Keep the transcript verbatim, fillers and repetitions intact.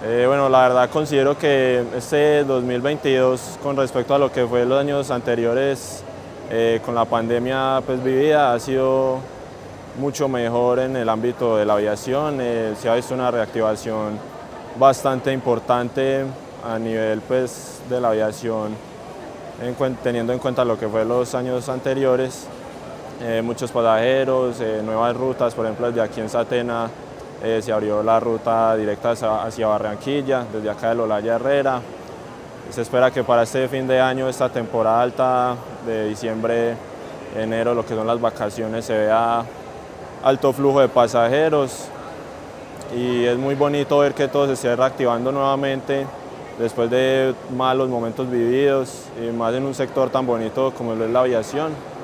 Eh, bueno, la verdad considero que este dos mil veintidós, con respecto a lo que fue los años anteriores, eh, con la pandemia pues, vivida, ha sido mucho mejor en el ámbito de la aviación. Eh, se ha visto una reactivación bastante importante a nivel pues, de la aviación, en, teniendo en cuenta lo que fue los años anteriores. Eh, muchos pasajeros, eh, nuevas rutas, por ejemplo, desde aquí en Satena eh, se abrió la ruta directa hacia, hacia Barranquilla, desde acá de Olaya Herrera. Se espera que para este fin de año, esta temporada alta de diciembre, enero, lo que son las vacaciones, se vea alto flujo de pasajeros y es muy bonito ver que todo se esté reactivando nuevamente después de malos momentos vividos y más en un sector tan bonito como lo es la aviación.